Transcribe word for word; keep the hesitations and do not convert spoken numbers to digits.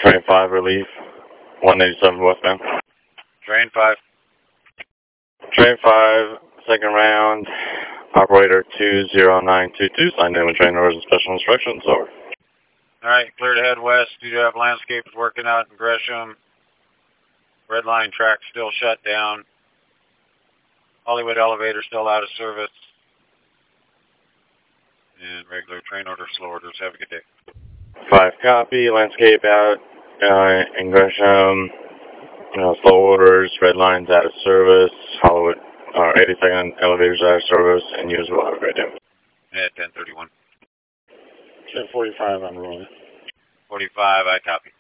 Train five relief, one eighty-seven westbound. Train five. Train five, second round, operator two zero nine two two, signed in with train orders and special instructions, over. Alright, clear to head west. You do have landscapes working out in Gresham. Red line track still shut down. Hollywood elevator still out of service. And regular train orders, slow orders. Have a good day. Five copy, landscape out uh, in Gresham, you know, slow orders, red lines out of service, Hollywood, uh, eighty-second elevators out of service, and you as well. Have a great day. At ten thirty-one. ten forty-five, I'm rolling. forty-five, I copy.